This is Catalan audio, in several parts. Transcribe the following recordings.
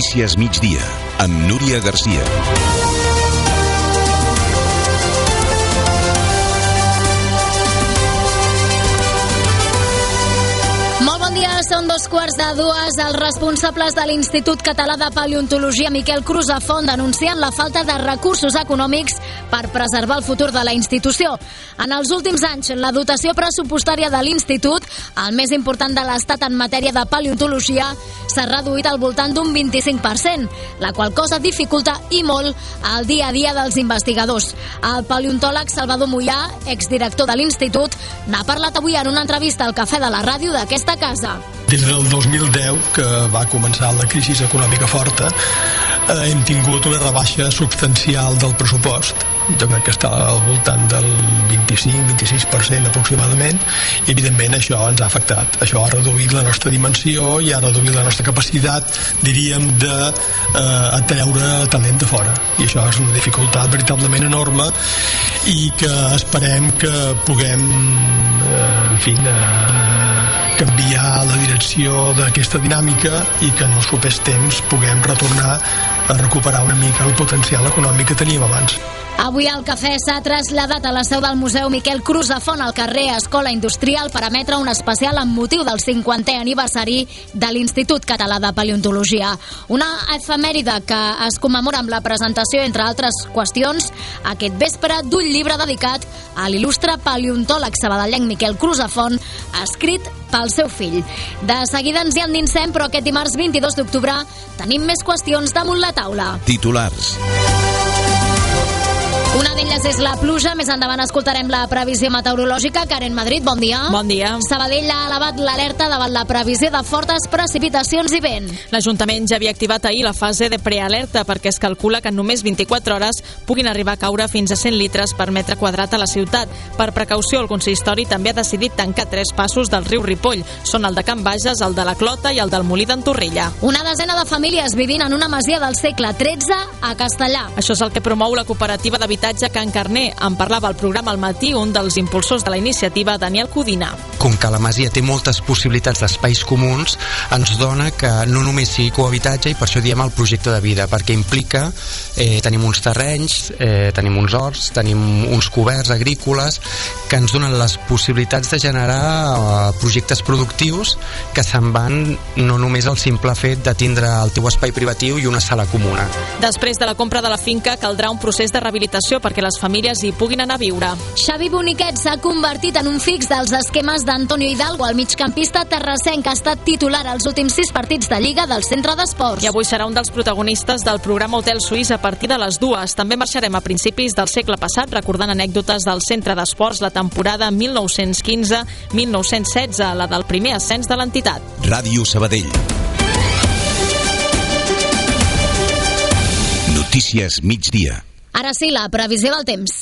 Notícies migdia, amb Núria Garcia. Són 2:15. Els responsables de l'Institut Català de Paleontologia Miquel Crusafont denuncien la falta de recursos econòmics per preservar el futur de la institució. En els últims anys, la dotació pressupostària de l'Institut, el més important de l'Estat en matèria de paleontologia, s'ha reduït al voltant d'un 25%, la qual cosa dificulta i molt el dia a dia dels investigadors. El paleontòleg Salvador Mollà, exdirector de l'Institut, n'ha parlat avui en una entrevista al Cafè de la Ràdio d'aquesta casa. Des del 2010, que va començar la crisi econòmica forta, hem tingut una rebaixa substancial del pressupost. Jo crec que està al voltant del 25-26% aproximadament, i evidentment això ens ha afectat. Això ha reduït la nostra dimensió i ha reduït la nostra capacitat, diríem, d'atreure talent de fora. I això és una dificultat veritablement enorme i que esperem que puguem, canviar la direcció d'aquesta dinàmica i que en els propers temps puguem retornar a recuperar una mica el potencial econòmic que teníem abans. Avui el cafè s'ha traslladat a la seu del Museu Miquel Crusafont al carrer Escola Industrial per emetre un especial amb motiu del 50è aniversari de l'Institut Català de Paleontologia. Una efemèride que es commemora amb la presentació, entre altres qüestions, aquest vespre d'un llibre dedicat a l'il·lustre paleontòleg sabadellenc Miquel Crusafont, escrit pel seu fill. De seguida ens hi endinsem, però aquest dimarts 22 d'octubre tenim més qüestions damunt la taula. Titulars. Una d'elles és la pluja. Més endavant escoltarem la previsió meteorològica. Karen Madrid, bon dia. Bon dia. Sabadell ha elevat l'alerta davant la previsió de fortes precipitacions i vent. L'Ajuntament ja havia activat ahir la fase de prealerta perquè es calcula que en només 24 hores puguin arribar a caure fins a 100 litres per metre quadrat a la ciutat. Per precaució, el consistori també ha decidit tancar 3 passos del riu Ripoll. Són el de Can Bages, el de la Clota i el del Molí d'en Torrella. Una desena de famílies vivint en una masia del segle XIII a Castellà. Això és el que promou la cooperativa d'habitatge Can Carner. En parlava al programa al matí un dels impulsors de la iniciativa, Daniel Codina. Com que la masia té moltes possibilitats d'espais comuns, ens dona que no només sigui cohabitatge, i per això diem el projecte de vida, perquè implica tenim uns terrenys, tenim uns horts, tenim uns coberts agrícoles que ens donen les possibilitats de generar projectes productius que se'n van no només al simple fet de tindre el teu espai privatiu i una sala comuna. Després de la compra de la finca caldrà un procés de rehabilitació perquè les famílies hi puguin anar a viure. Xavi Boniquet s'ha convertit en un fix dels esquemes d'Antonio Hidalgo. El migcampista terrassenc ha estat titular als últims 6 partits de Lliga del Centre d'Esports. I avui serà un dels protagonistes del programa Hotel Suís a partir de les 2. També marxarem a principis del segle passat recordant anècdotes del Centre d'Esports la temporada 1915-1916, la del primer ascens de l'entitat. Ràdio Sabadell. Notícies migdia. Ara sí, la previsió del temps.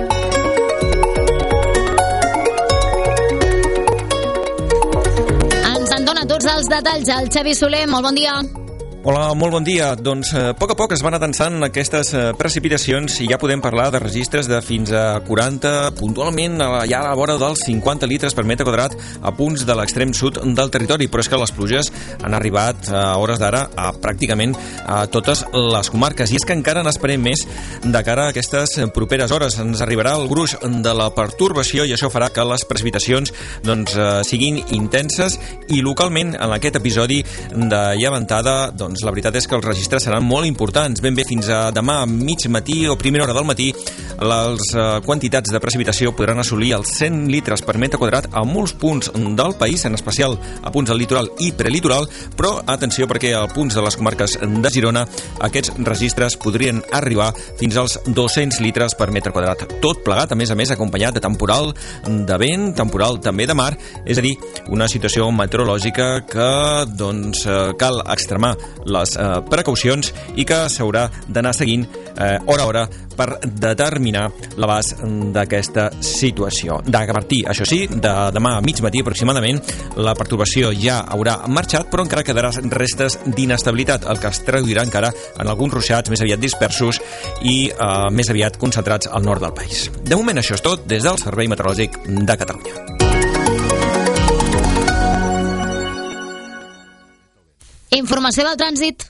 Ens en dona tots els detalls el Xavi Soler. Molt bon dia. Hola, molt bon dia. Doncs a poc es van adensant aquestes precipitacions i ja podem parlar de registres de fins a 40, puntualment ja a la vora dels 50 litres per metre quadrat a punts de l'extrem sud del territori, però és que les pluges han arribat a hores d'ara a pràcticament a totes les comarques, i és que encara n'esperem més de cara a aquestes properes hores. Ens arribarà el gruix de la pertorbació i això farà que les precipitacions siguin intenses, i localment en aquest episodi de llevantada la veritat és que els registres seran molt importants. Ben bé fins a demà a mig matí o primera hora del matí les quantitats de precipitació podran assolir els 100 litres per metre quadrat a molts punts del país, en especial a punts del litoral i prelitoral, però atenció perquè a punts de les comarques de Girona aquests registres podrien arribar fins als 200 litres per metre quadrat. Tot plegat, a més, acompanyat de temporal de vent, temporal també de mar, és a dir, una situació meteorològica que cal extremar les precaucions i que s'haurà d'anar seguint hora a hora per determinar l'abast d'aquesta situació. A partir, això sí, de demà a mig matí aproximadament, la pertorbació ja haurà marxat, però encara quedarà restes d'inestabilitat, el que es traduirà encara en alguns ruixats més aviat dispersos i més aviat concentrats al nord del país. De moment això és tot des del Servei Meteorològic de Catalunya. Informació del trànsit.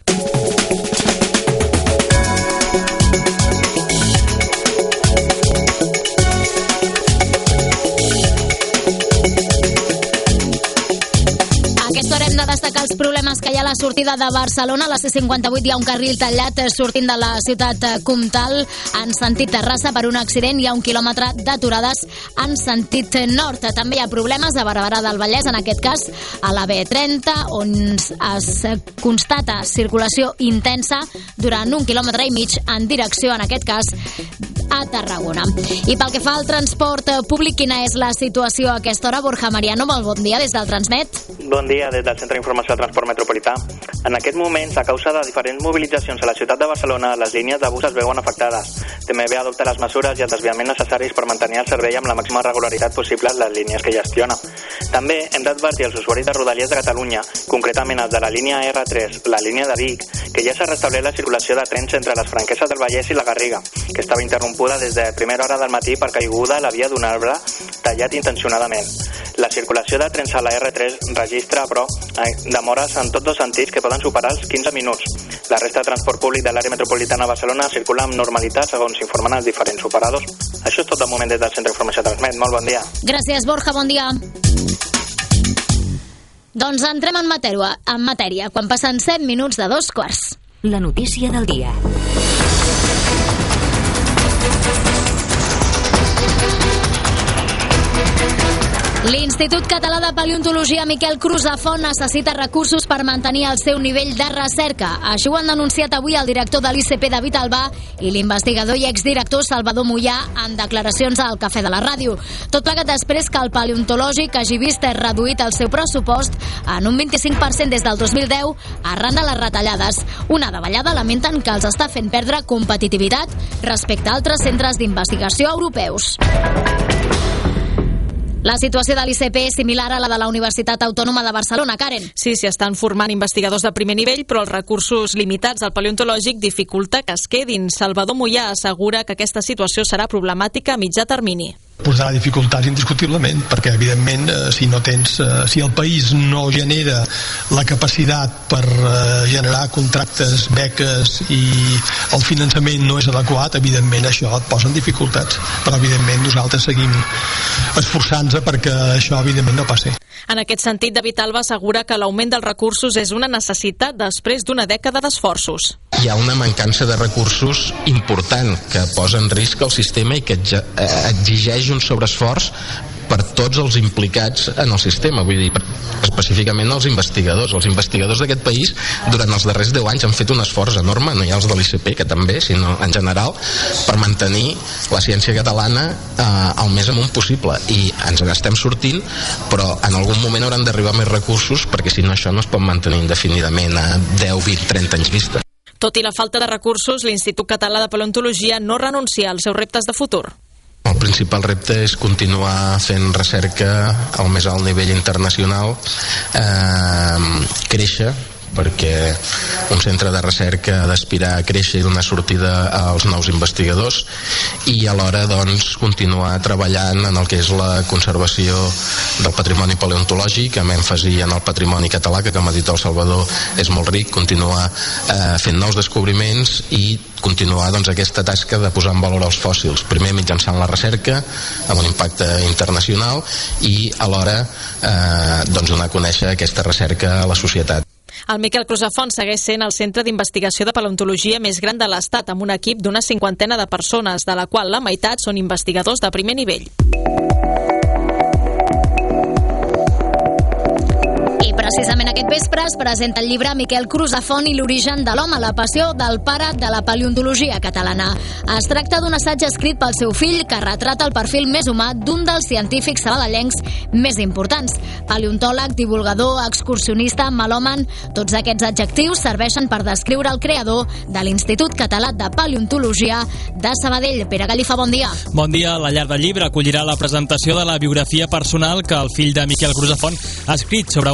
Hem de destacar els problemes que hi ha a la sortida de Barcelona. A la C58 hi ha un carril tallat sortint de la ciutat comtal en sentit Terrassa per un accident. Hi ha 1 quilòmetre d'aturades en sentit nord. També hi ha problemes a Barberà del Vallès, en aquest cas a la B30, on es constata circulació intensa durant 1,5 quilòmetres en direcció, en aquest cas, a Tarragona. I pel que fa al transport públic, quina és la situació a aquesta hora? Borja Mariano, molt bon dia des del Transmet. Bon dia des del Centre d'Informació del Transport Metropolità. En aquest moment, a causa de diferents mobilitzacions a la ciutat de Barcelona, les línies de bus es veuen afectades. TMB adopta les mesures i el desviament necessaris per mantenir el servei amb la màxima regularitat possible en les línies que gestiona. També hem d'advertir als usuaris de Rodalies de Catalunya, concretament els de la línia R3, la línia de Vic, que ja s'ha restablert la circulació de trens entre les Franqueses del Vallès i la Garriga, que estava interrompuda des de primera hora del matí per caiguda a la via d'un arbre tallat intencionadament. La circulació de trens a la R3 registra, però, demores en tots dos sentits que poden superar els 15 minuts. La resta de transport públic de l'àrea metropolitana de Barcelona circula amb normalitat, segons informen els diferents operadors. Això és tot de moment des del Centre d'Informació Transmet. Molt bon dia. Gràcies, Borja, bon dia. Doncs entrem en matèria, quan passen 7 minuts de 2:15. La notícia del dia. L'Institut Català de Paleontologia Miquel Crusafont necessita recursos per mantenir el seu nivell de recerca. Això ho han denunciat avui el director de l'ICP, David Albà, i l'investigador i exdirector Salvador Mollà en declaracions al Cafè de la Ràdio. Tot plegat després que el paleontològic hagi vist reduït el seu pressupost en un 25% des del 2010 arran de les retallades. Una davallada lamenten que els està fent perdre competitivitat respecte a altres centres d'investigació europeus. La situació de l'ICP és similar a la de la Universitat Autònoma de Barcelona, Karen. Sí, s'hi estan formant investigadors de primer nivell, però els recursos limitats al paleontològic dificulta que es quedin. Salvador Mollà assegura que aquesta situació serà problemàtica a mitjà termini. Posarà dificultats indiscutiblement, perquè evidentment si el país no genera la capacitat per generar contractes, beques i el finançament no és adequat, evidentment això et posa en dificultats, però evidentment nosaltres seguim esforçant-nos perquè això evidentment no passi. En aquest sentit, David Albà assegura que l'augment dels recursos és una necessitat després d'una dècada d'esforços. Hi ha una mancança de recursos important que posa en risc el sistema i que exigeix un sobreesforç per tots els implicats en el sistema, vull dir, específicament els investigadors. Els investigadors d'aquest país durant els darrers 10 anys han fet un esforç enorme, no hi ha els de l'ICP, que també, sinó en general, per mantenir la ciència catalana el més amunt possible, i ens n'estem sortint, però en algun moment hauran d'arribar més recursos, perquè si no això no es pot mantenir indefinidament a 10, 20, 30 anys vista. Tot i la falta de recursos, l'Institut Català de Paleontologia no renuncia als seus reptes de futur. El principal repte és continuar fent recerca al més alt nivell internacional, créixer, perquè un centre de recerca ha d'aspirar a créixer i donar sortida als nous investigadors, i alhora doncs continuar treballant en el que és la conservació del patrimoni paleontològic, amb èmfasi en el patrimoni català, que com ha dit el Salvador és molt ric, continuar fent nous descobriments i continuar doncs aquesta tasca de posar en valor els fòssils, primer mitjançant la recerca amb un impacte internacional i alhora doncs donar a conèixer aquesta recerca a la societat. El Miquel Crusafont segueix sent el centre d'investigació de paleontologia més gran de l'Estat, amb un equip d'una 50ena de persones, de la qual la meitat són investigadors de primer nivell. Precisament aquest vespre es presenta el llibre Miquel Crusafont i l'origen de l'home, la passió del pare de la paleontologia catalana. Es tracta d'un assaig escrit pel seu fill que retrata el perfil més humà d'un dels científics sabadellencs més importants. Paleontòleg, divulgador, excursionista, melòman, tots aquests adjectius serveixen per descriure el creador de l'Institut Català de Paleontologia de Sabadell. Pere Gallifa, bon dia. Bon dia. La llar del llibre acollirà la presentació de la biografia personal que el fill de Miquel Crusafont ha escrit sobre un dels sabadellencs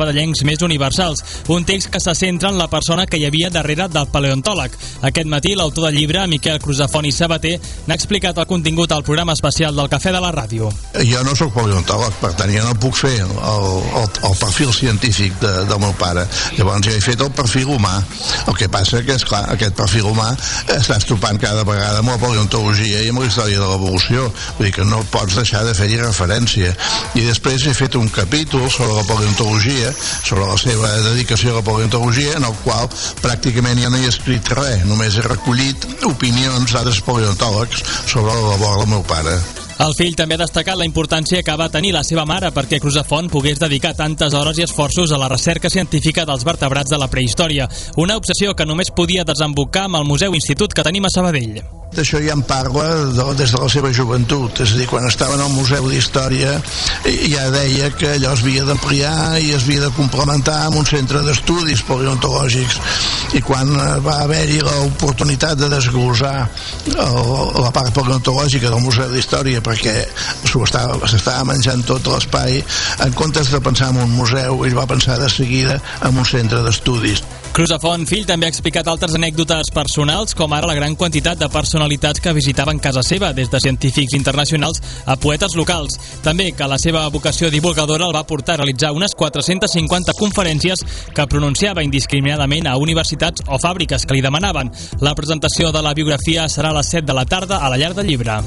sabadellencs més universals, un text que se centra en la persona que hi havia darrere del paleontòleg. Aquest matí, l'autor del llibre, Miquel Crusafont i Sabater, n'ha explicat el contingut al programa especial del Cafè de la Ràdio. Jo no sóc paleontòleg, per tant, jo no puc fer el perfil científic del meu pare. Llavors jo he fet el perfil humà. El que passa que, esclar, aquest perfil humà estàs topant cada vegada amb la paleontologia i amb la història de l'evolució. Vull dir que no pots deixar de fer-hi referència. I després he fet un capítol sobre la paleontologia, sobre la seva dedicació a la paleontologia, en el qual pràcticament ja no he escrit res, només he recollit opinions d'altres paleontòlegs sobre la labor del meu pare. El fill també ha destacat la importància que va tenir la seva mare perquè Crusafont pogués dedicar tantes hores i esforços a la recerca científica dels vertebrats de la prehistòria, una obsessió que només podia desembocar amb el Museu Institut que tenim a Sabadell. D'això ja en parla des de la seva joventut, és a dir, quan estava en el Museu d'Història ja deia que allò es havia d'ampliar i es havia de complementar amb un centre d'estudis paleontològics, i quan va haver-hi l'oportunitat de desglossar la part paleontològica del Museu d'Història perquè s'estava menjant tot l'espai, en comptes de pensar en un museu, ell va pensar de seguida en un centre d'estudis. Crusafont, fill, també ha explicat altres anècdotes personals, com ara la gran quantitat de personalitats que visitaven casa seva, des de científics internacionals a poetes locals. També que la seva vocació divulgadora el va portar a realitzar unes 450 conferències que pronunciava indiscriminadament a universitats o fàbriques que li demanaven. La presentació de la biografia serà a les 7 de la tarda a la Llar del Llibre.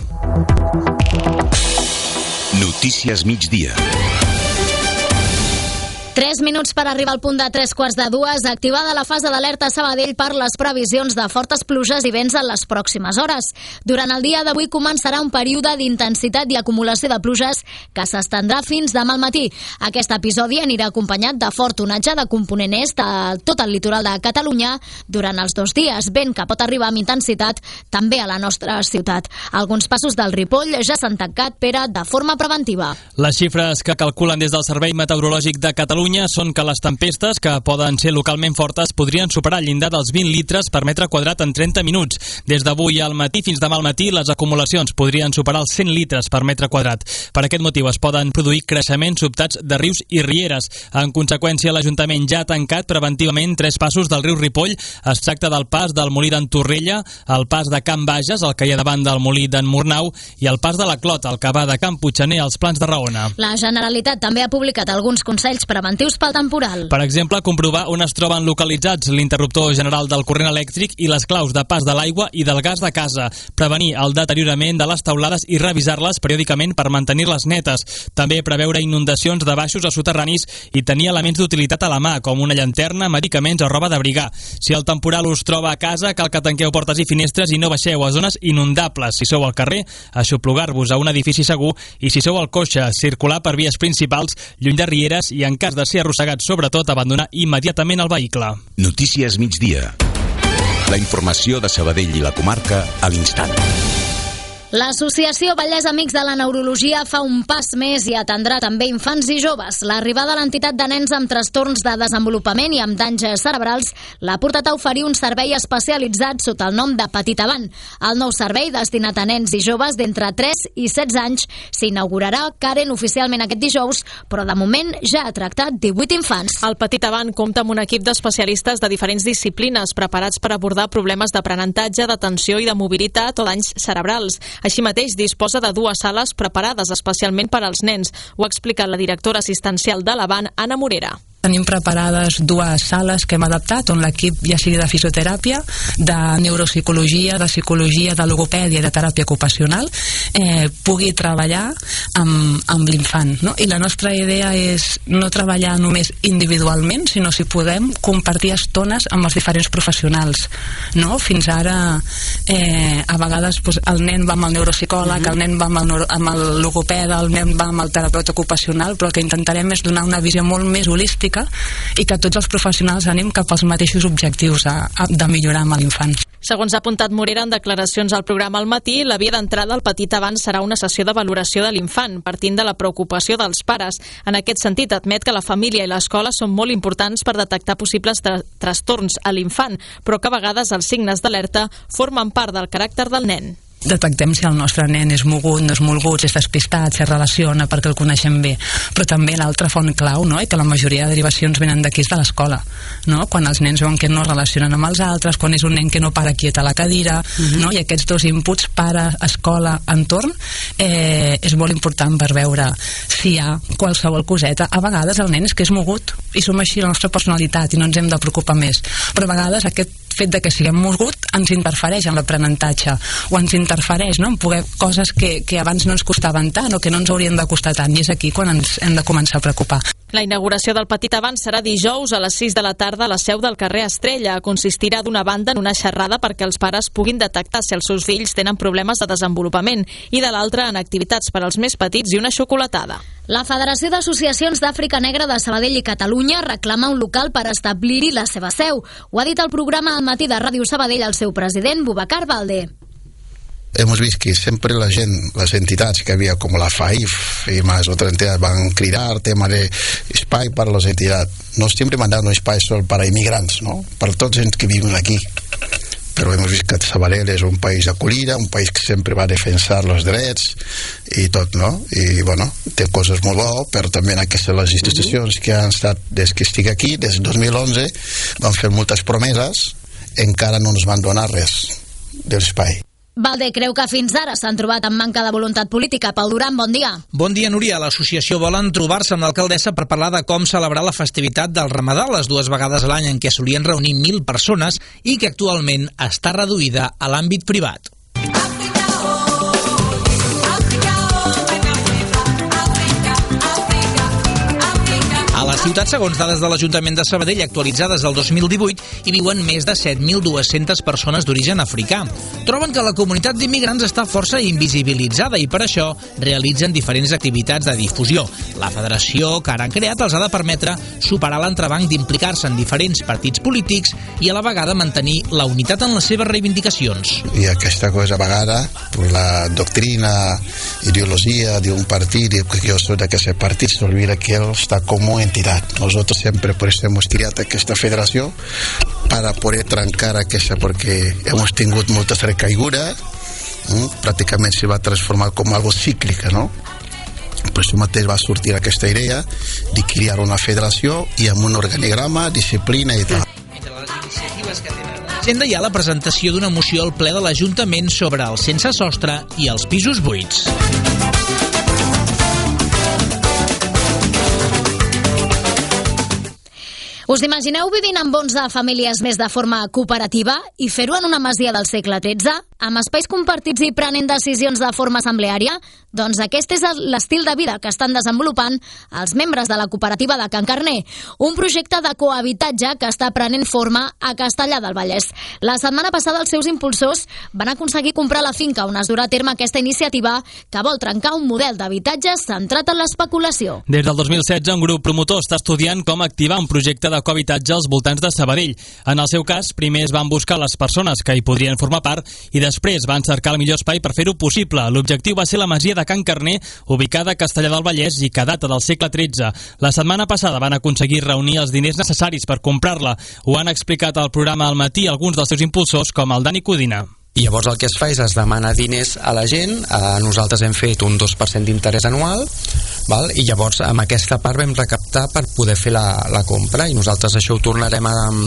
Notícies migdia. 3 minuts per arribar al punt de 3:15. Activada la fase d'alerta a Sabadell per les previsions de fortes pluges i vents en les pròximes hores. Durant el dia d'avui començarà un període d'intensitat i acumulació de pluges que s'estendrà fins demà al matí. Aquest episodi anirà acompanyat de fort onatge de component est a tot el litoral de Catalunya durant els 2 dies, vent que pot arribar amb intensitat també a la nostra ciutat. Alguns passos del Ripoll ja s'han tancat, Pere, de forma preventiva. Les xifres que calculen des del Servei Meteorològic de Catalunya són que les tempestes, que poden ser localment fortes, podrien superar el llindar dels 20 litres per metre quadrat en 30 minuts. Des d'avui al matí fins demà al matí, les acumulacions podrien superar els 100 litres per metre quadrat. Per aquest motiu es poden produir creixements sobtats de rius i rieres. En conseqüència, l'Ajuntament ja ha tancat preventivament 3 passos del riu Ripoll. Es tracta del pas del Molí d'en Torrella, el pas de Can Bages, el que hi ha davant del Molí d'en Murnau, i el pas de la Clot, el que va de Can Puiggener als Plans de Raona. La Generalitat també ha publicat alguns consells preventius pel temporal. Per exemple, comprovar on es troben localitzats l'interruptor general del corrent elèctric i les claus de pas de l'aigua i del gas de casa, prevenir el deteriorament de les teulades i revisar-les periòdicament per mantenir-les netes. També preveure inundacions de baixos a soterranis i tenir elements d'utilitat a la mà, com una llanterna, medicaments o roba d'abrigar. Si el temporal us troba a casa, cal que tanqueu portes i finestres i no baixeu a zones inundables. Si sou al carrer, aixoplugar-vos a un edifici segur, i si sou al cotxe, circular per vies principals, lluny de rieres, i en cas de ser arrossegats, sobretot abandonar immediatament el vehicle. Notícies migdia. La informació de Sabadell i la comarca a l'instant. L'Associació Vallès Amics de la Neurologia fa un pas més i atendrà també infants i joves. L'arribada a l'entitat de nens amb trastorns de desenvolupament i amb danys cerebrals l'ha portat a oferir un servei especialitzat sota el nom de Petit Avant. El nou servei, destinat a nens i joves d'entre 3 i 16 anys, s'inaugurarà, Karen, oficialment aquest dijous, però de moment ja ha tractat 18 infants. El Petit Avant compta amb un equip d'especialistes de diferents disciplines preparats per abordar problemes d'aprenentatge, d'atenció i de mobilitat o danys cerebrals. Així mateix, disposa de 2 sales preparades especialment per als nens. Ho ha explicat la directora assistencial de l'Avant, Anna Morera. Tenim preparades 2 sales que hem adaptat on l'equip, ja sigui de fisioteràpia, de neuropsicologia, de psicologia, de logopèdia i de teràpia ocupacional, pugui treballar amb l'infant, no? I la nostra idea és no treballar només individualment, sinó, si podem, compartir estones amb els diferents professionals, no? Fins ara a vegades el nen va amb el neuropsicòleg, el nen va amb el logopeda, el nen va amb el terapeuta ocupacional, però el que intentarem és donar una visió molt més holística i que tots els professionals anem cap als mateixos objectius de millorar amb l'infant. Segons ha apuntat Morera en declaracions al programa al matí, la via d'entrada al Petit Avant serà una sessió de valoració de l'infant, partint de la preocupació dels pares. En aquest sentit, admet que la família i l'escola són molt importants per detectar possibles trastorns a l'infant, però que a vegades els signes d'alerta formen part del caràcter del nen. detectem si el nostre nen és mogut, no és mogut, si és despistat, si es relaciona perquè el coneixem bé. Però també l'altra font clau, no?, i que la majoria de derivacions venen d'aquí, és de l'escola, no? Quan els nens veuen que no es relacionen amb els altres, quan és un nen que no para quiet a la cadira, no? I aquests dos inputs, pare, escola, entorn, és molt important per veure si hi ha qualsevol coseta. A vegades el nen és que és mogut i som així, la nostra personalitat, i no ens hem de preocupar més, però a vegades aquest fet de que siguem mogut ens interfereix en l'aprenentatge, o ens interfereix, no?, en poder coses que abans no ens costaven tant o que no ens haurien de costar tant, i és aquí quan ens hem de començar a preocupar. La inauguració del Petit Avanç serà dijous a les 6 de la tarda a la seu del carrer Estrella. Consistirà d'una banda en una xerrada perquè els pares puguin detectar si els seus fills tenen problemes de desenvolupament i de l'altra en activitats per als més petits i una xocolatada. La Federació d'Associacions d'Àfrica Negra de Sabadell i Catalunya reclama un local per establir-hi la seva seu. Ho ha dit el programa Al Matí de Ràdio Sabadell el seu president, Boubacar Baldé. Hemos visto que siempre las entidades que había como la FAIF y más otras entidades van a crear tema de espai para las entidades. No siempre mandando espai solo para inmigrantes, ¿no?, para todos los que viven aquí. Però hem vist que Sabadell és un país d'acollida, un país que sempre va defensar els drets i tot, no? I, bueno, té coses molt bo, però també aquestes les institucions que han estat, des que estic aquí, des del 2011, van fer moltes promeses, encara no ens van donar res de l'espai. Baldé creu que fins ara s'han trobat amb manca de voluntat política. Pau Duran, bon dia. Bon dia, Núria. L'associació volen trobar-se amb l'alcaldessa per parlar de com celebrar la festivitat del Ramadà, les 2 vegades a l'any en què solien reunir 1.000 persones i que actualment està reduïda a l'àmbit privat. A la ciutat, segons dades de l'Ajuntament de Sabadell actualitzades del 2018, hi viuen més de 7.200 persones d'origen africà. Troben que la comunitat d'immigrants està força invisibilitzada i per això realitzen diferents activitats de difusió. La federació que ara han creat els ha de permetre superar l'entrebanc d'implicar-se en diferents partits polítics i a la vegada mantenir la unitat en les seves reivindicacions. I aquesta cosa a vegades, la doctrina, ideologia d'un partit, que jo soy d'aquest partit, s'olvida que él està com una entidad. Nosotros siempre por eso hemos creado esta federación para poder trancar aquesta, porque hemos tingut moltes recaigudes, pràcticament se va transformar com algo cíclica, no? Per això mateix va sortir aquesta idea de crear una federació i amb un organigrama, disciplina i tal. Entre les iniciatives que tenen l'agenda hi ha la presentació d'una moció al ple de l'Ajuntament sobre el sense sostre i els pisos buits. Us imagineu vivint amb 11 famílies més de forma cooperativa i fer-ho en una masia del segle XIII, amb espais compartits i prenent decisions de forma assembleària? Doncs aquest és l'estil de vida que estan desenvolupant els membres de la cooperativa de Can Carner, un projecte de cohabitatge que està prenent forma a Castellar del Vallès. La setmana passada els seus impulsors van aconseguir comprar la finca on es durà a terme aquesta iniciativa que vol trencar un model d'habitatge centrat en l'especulació. Des del 2016, un grup promotor està estudiant com activar un projecte de cohabitatge als voltants de Sabadell. En el seu cas, primer es van buscar les persones que hi podrien formar part i després van cercar el millor espai per fer-ho possible. L'objectiu va ser la masia de Can Carner, ubicada a Castellar del Vallès i que data del segle XIII. La setmana passada van aconseguir reunir els diners necessaris per comprar-la. Ho han explicat al programa Al Matí alguns dels seus impulsors, com el Dani Codina. I llavors el que es fa és es demana diners a la gent, nosaltres hem fet un 2% d'interès anual, val? I llavors amb aquesta part vam recaptar per poder fer la compra i nosaltres això ho tornarem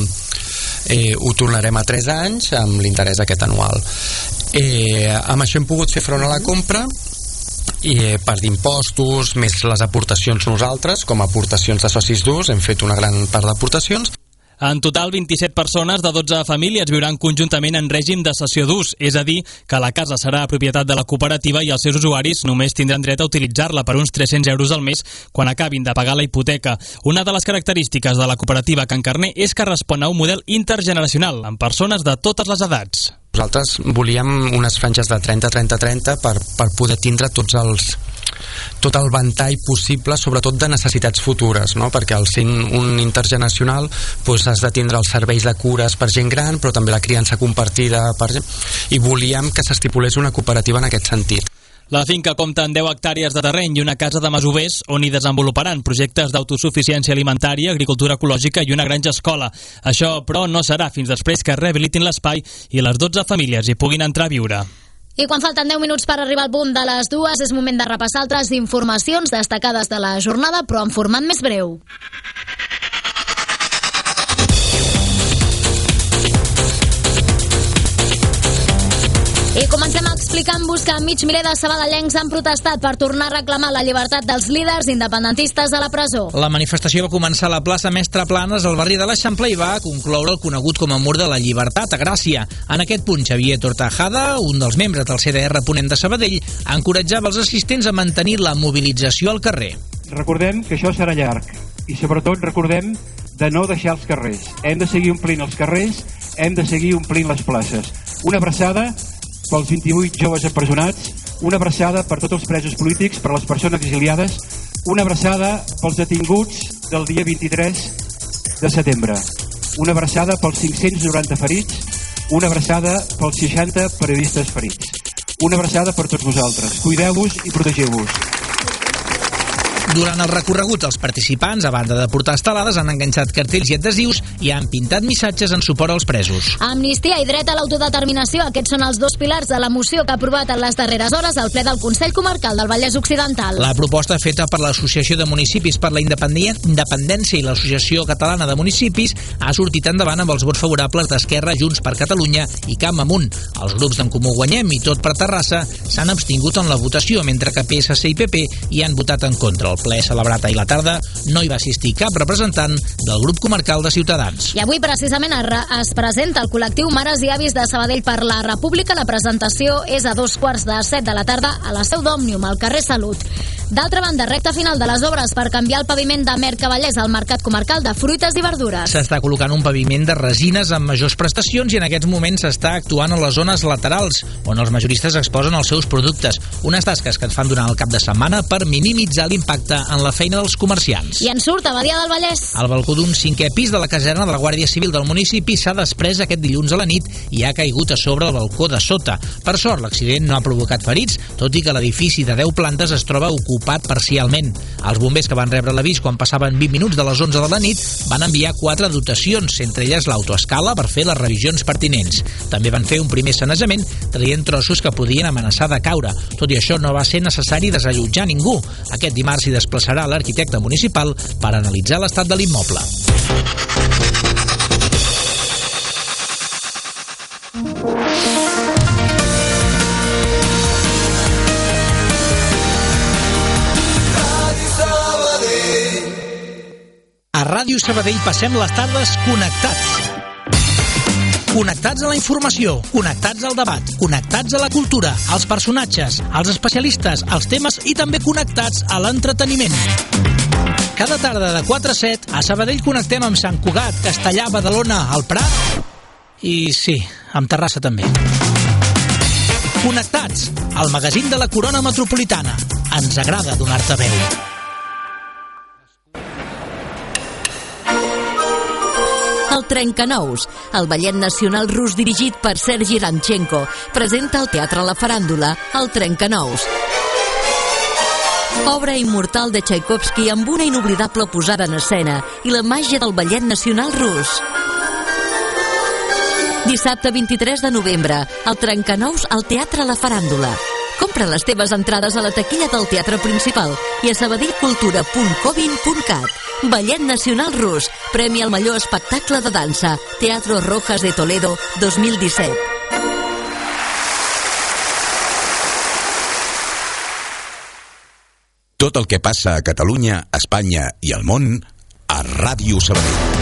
a 3 anys amb l'interès aquest anual. Amb això hem pogut fer front a la compra i part d'impostos, més les aportacions nosaltres, com a aportacions de socis d'ús, hem fet una gran part d'aportacions. En total, 27 persones de 12 famílies viuran conjuntament en règim de cessió d'ús, és a dir, que la casa serà propietat de la cooperativa i els seus usuaris només tindran dret a utilitzar-la per uns 300 euros al mes quan acabin de pagar la hipoteca. Una de les característiques de la cooperativa Can Carner és que respon a un model intergeneracional, amb persones de totes les edats. Nosaltres volíem unes franges de 30-30-30 per poder tindre tot el ventall possible, sobretot de necessitats futures, no? Perquè al ser un intergeneracional has de tindre els serveis de cures per gent gran, però també la criança compartida i volíem que s'estipulés una cooperativa en aquest sentit. La finca compta amb 10 hectàrees de terreny i una casa de masovers on hi desenvoluparan projectes d'autosuficiència alimentària, agricultura ecològica i una granja escola. Això, però, no serà fins després que rehabilitin l'espai i les 12 famílies hi puguin entrar a viure. I quan falten 10 minuts per arribar al punt de les 2, és moment de repassar altres informacions destacades de la jornada, però en format més breu. I comencem explicant-vos que mig miler de sabadellencs han protestat per tornar a reclamar la llibertat dels líders independentistes a la presó. La manifestació va començar a la plaça Mestre Planes, al barri de l'Eixample, i va concloure el conegut com a Mur de la Llibertat, a Gràcia. En aquest punt, Xavier Tortajada, un dels membres del CDR Ponent de Sabadell, encoratjava els assistents a mantenir la mobilització al carrer. Recordem que això serà llarg i sobretot recordem de no deixar els carrers. Hem de seguir omplint els carrers, hem de seguir omplint les places. Una abraçada pels 28 joves empresonats, una abraçada per tots els presos polítics, per les persones exiliades, una abraçada pels detinguts del dia 23 de setembre, una abraçada pels 590 ferits, una abraçada pels 60 periodistes ferits, una abraçada per tots vosaltres. Cuideu-vos i protegeu-vos. Durant el recorregut, els participants, a banda de portar estelades, han enganxat cartells i adhesius i han pintat missatges en suport als presos. Amnistia i dret a l'autodeterminació, aquests són els dos pilars de la moció que ha aprovat en les darreres hores el ple del Consell Comarcal del Vallès Occidental. La proposta feta per l'Associació de Municipis per la Independència i l'Associació Catalana de Municipis ha sortit endavant amb els vots favorables d'Esquerra, Junts per Catalunya i Camp Amunt. Els grups d'en Comú Guanyem i Tot per Terrassa s'han abstingut en la votació, mentre que PSC i PP hi han votat en contra. El ple celebrat ahir la tarda no hi va assistir cap representant del grup comarcal de Ciutadans. I avui precisament es presenta el col·lectiu Mares i Avis de Sabadell per la República. La presentació és a 7:15 de la tarda a la seu d'Òmnium, al carrer Salut. D'altra banda, recta final de les obres per canviar el paviment de Mercavallès al Mercat Comarcal de Fruites i Verdures. S'està col·locant un paviment de resines amb majors prestacions i en aquests moments s'està actuant a les zones laterals, on els majoristes exposen els seus productes. Unes tasques que es fan durant el cap de setmana per minimitzar l'impacte en la feina dels comerciants. I en surt a Badia del Vallès. El balcó d'un 5è pis de la caserna de la Guàrdia Civil del municipi s'ha desprès aquest dilluns a la nit i ha caigut a sobre el balcó de sota. Per sort, l'accident no ha provocat ferits, tot i que l'edifici de 10 plantes es troba ocupat parcialment. Els bombers, que van rebre l'avís quan passaven 20 minuts de les 11 de la nit, van enviar 4 dotacions, entre elles l'autoescala, per fer les revisions pertinents. També van fer un primer sanejament traient trossos que podien amenaçar de caure. Tot i això, no va ser necessari desallotjar ningú. Aquest dimarts s'hi desplaçarà l'arquitecte municipal per analitzar l'estat de l'immoble. A Ràdio Sabadell passem les tardes connectats. Connectats a la informació, connectats al debat, connectats a la cultura, als personatges, als especialistes, als temes i també connectats a l'entreteniment. Cada tarda de 4 a 7 a Sabadell connectem amb Sant Cugat, Castellà, Badalona, el Prat i sí, amb Terrassa també. Connectats, el magazín de la Corona Metropolitana. Ens agrada donar-te veu. El Trencanous, el ballet nacional rus dirigit per Sergi Ramchenko, presenta al Teatre La Faràndula el Trencanous. Obra immortal de Tchaikovsky amb una inoblidable posada en escena i la màgia del ballet nacional rus. Dissabte 23 de novembre, el Trencanous al Teatre La Faràndula. Compra les teves entrades a la taquilla del teatre principal i a sabadellcultura.covin.cat. Ballet Nacional Rus, premi al millor espectacle de dansa, Teatro Rojas de Toledo 2017. Tot el que passa a Catalunya, Espanya i al món a Ràdio Sabadell.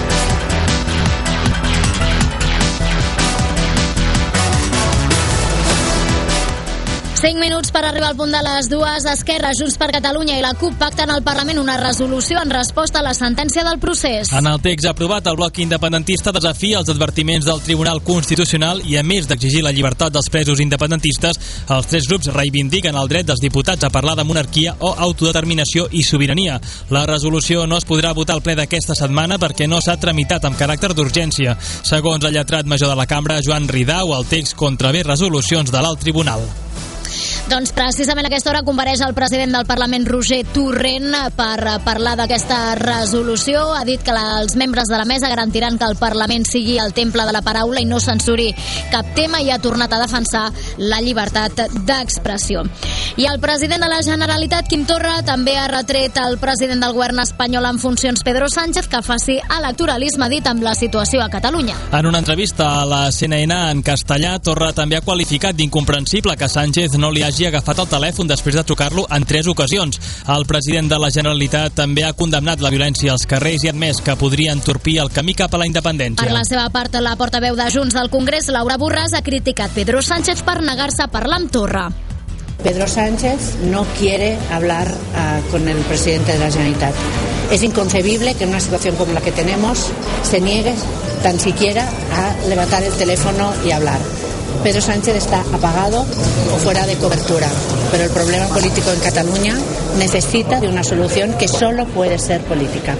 5 minuts per arribar al punt de les 2. Esquerra, Junts per Catalunya i la CUP pacten al Parlament una resolució en resposta a la sentència del procés. En el text aprovat, el bloc independentista desafia els advertiments del Tribunal Constitucional i, a més d'exigir la llibertat dels presos independentistes, els 3 grups reivindiquen el dret dels diputats a parlar de monarquia o autodeterminació i sobirania. La resolució no es podrà votar al ple d'aquesta setmana perquè no s'ha tramitat amb caràcter d'urgència. Segons el lletrat major de la cambra, Joan Ridau, el text contravé resolucions de l'alt tribunal. Doncs precisament a aquesta hora compareix el president del Parlament, Roger Torrent, per parlar d'aquesta resolució. Ha dit que els membres de la mesa garantiran que el Parlament sigui el temple de la paraula i no censuri cap tema, i ha tornat a defensar la llibertat d'expressió. I el president de la Generalitat, Quim Torra, també ha retret al president del govern espanyol en funcions, Pedro Sánchez, que faci electoralisme, dit, amb la situació a Catalunya. En una entrevista a la CNN en castellà, Torra també ha qualificat d'incomprensible que Sánchez no li hagi agafat el telèfon després de trucar-lo en 3 ocasions. El president de la Generalitat també ha condemnat la violència als carrers i ha admès que podria entorpir el camí cap a la independència. Per la seva part, la portaveu de Junts del Congrés, Laura Borràs, ha criticat Pedro Sánchez per negar-se a parlar amb Torra. Pedro Sánchez no quiere hablar con el presidente de la Generalitat. Es inconcebible que en una situación como la que tenemos se niegue tan siquiera a levantar el teléfono y hablar. Pedro Sánchez está apagado o fuera de cobertura, pero el problema político en Cataluña necesita de una solución que solo puede ser política.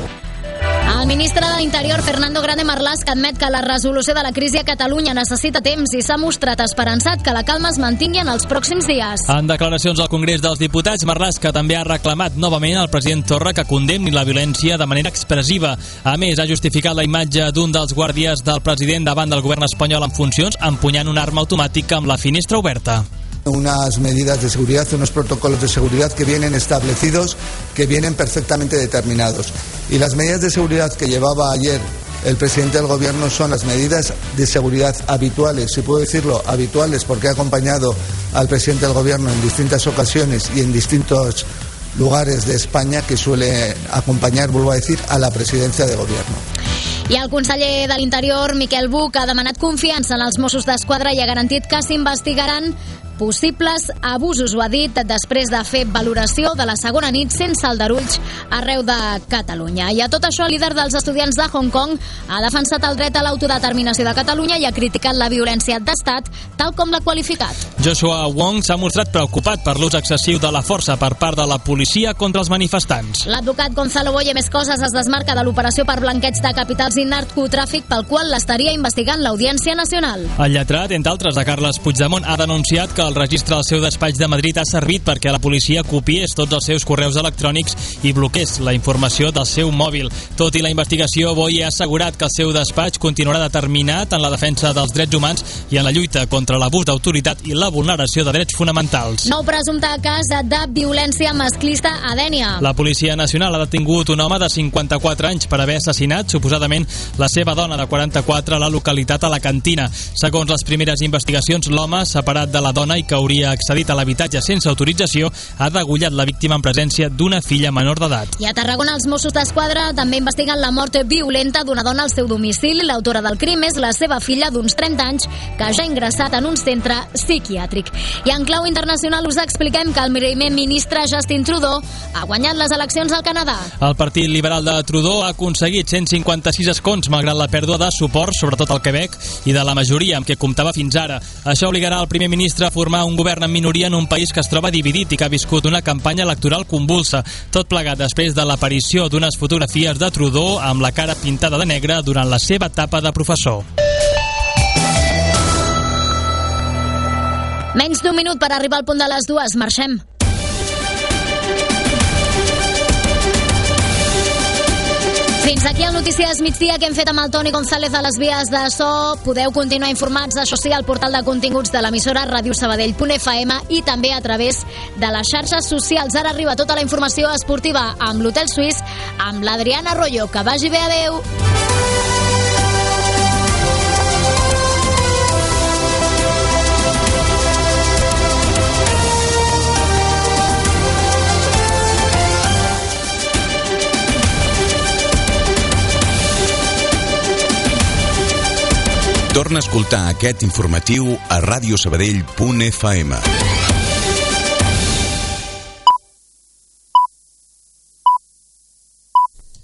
El ministre de l'Interior, Fernando Grande Marlaska, admet que la resolució de la crisi a Catalunya necessita temps i s'ha mostrat esperançat que la calma es mantingui en els pròxims dies. En declaracions al Congrés dels Diputats, Marlaska també ha reclamat novament al president Torra que condemni la violència de manera expressiva. A més, ha justificat la imatge d'un dels guàrdies del president davant del govern espanyol en funcions empunyant una arma automàtica amb la finestra oberta. Unas medidas de seguridad, unos protocolos de seguridad que vienen establecidos, que vienen perfectamente determinados. Y las medidas de seguridad que llevaba ayer el presidente del gobierno son las medidas de seguridad habituales, si puedo decirlo, habituales, porque ha acompañado al presidente del gobierno en distintas ocasiones y en distintos lugares de España, que suele acompañar, vuelvo a decir, a la presidencia de gobierno. I el conseller de l'Interior, Miquel Buch, ha demanat confiança en els Mossos d'Esquadra i ha garantit que s'investigaran possibles abusos. Ho ha dit després de fer valoració de la segona nit sense aldarulls arreu de Catalunya. I a tot això, el líder dels estudiants de Hong Kong ha defensat el dret a l'autodeterminació de Catalunya i ha criticat la violència d'estat, tal com l'ha qualificat. Joshua Wong s'ha mostrat preocupat per l'ús excessiu de la força per part de la policia contra els manifestants. L'advocat Gonzalo Boye, més coses, es desmarca de l'operació per blanqueig de capitals i narcotràfic pel qual l'estaria investigant l'Audiència Nacional. El lletrat, entre altres, de Carles Puigdemont, ha denunciat que el registre del seu despatx de Madrid ha servit perquè la policia copiés tots els seus correus electrònics i bloqués la informació del seu mòbil. Tot i la investigació, Boye ha assegurat que el seu despatx continuarà determinat en la defensa dels drets humans i en la lluita contra l'abús d'autoritat i la vulneració de drets fonamentals. Nou presumpte cas de violència masclista a Dénia. La Policia Nacional ha detingut un home de 54 anys per haver assassinat, suposadament, la seva dona de 44 a la localitat alacantina. Segons les primeres investigacions, l'home, separat de la dona i que hauria accedit a l'habitatge sense autorització, ha degollat la víctima en presència d'una filla menor d'edat. I a Tarragona, els Mossos d'Esquadra també investiguen la mort violenta d'una dona al seu domicili. L'autora del crim és la seva filla d'uns 30 anys, que ja ha ingressat en un centre psiquiàtric. I en clau internacional us expliquem que el primer ministre Justin Trudeau ha guanyat les eleccions al Canadà. El Partit Liberal de Trudeau ha aconseguit 156 escons, malgrat la pèrdua de suport, sobretot al Quebec, i de la majoria amb què comptava fins ara. Això obligarà el primer ministre a formar un govern en minoria en un país que es troba dividit i que ha viscut una campanya electoral convulsa. Tot plegat després de l'aparició d'unes fotografies de Trudeau amb la cara pintada de negre durant la seva etapa de professor. Menys d'un minut per arribar al punt de les 2. Marxem. Fins aquí el Notícies Migdia que hem fet amb el Toni González a les vies de so. Podeu continuar informats, això sí, al portal de continguts de l'emissora radiosabadell.fm i també a través de les xarxes socials. Ara arriba tota la informació esportiva amb l'Hotel Suís, amb l'Adriana Arroyo. Que vagi bé, adeu! Torna a escoltar aquest informatiu a radiosabadell.fm.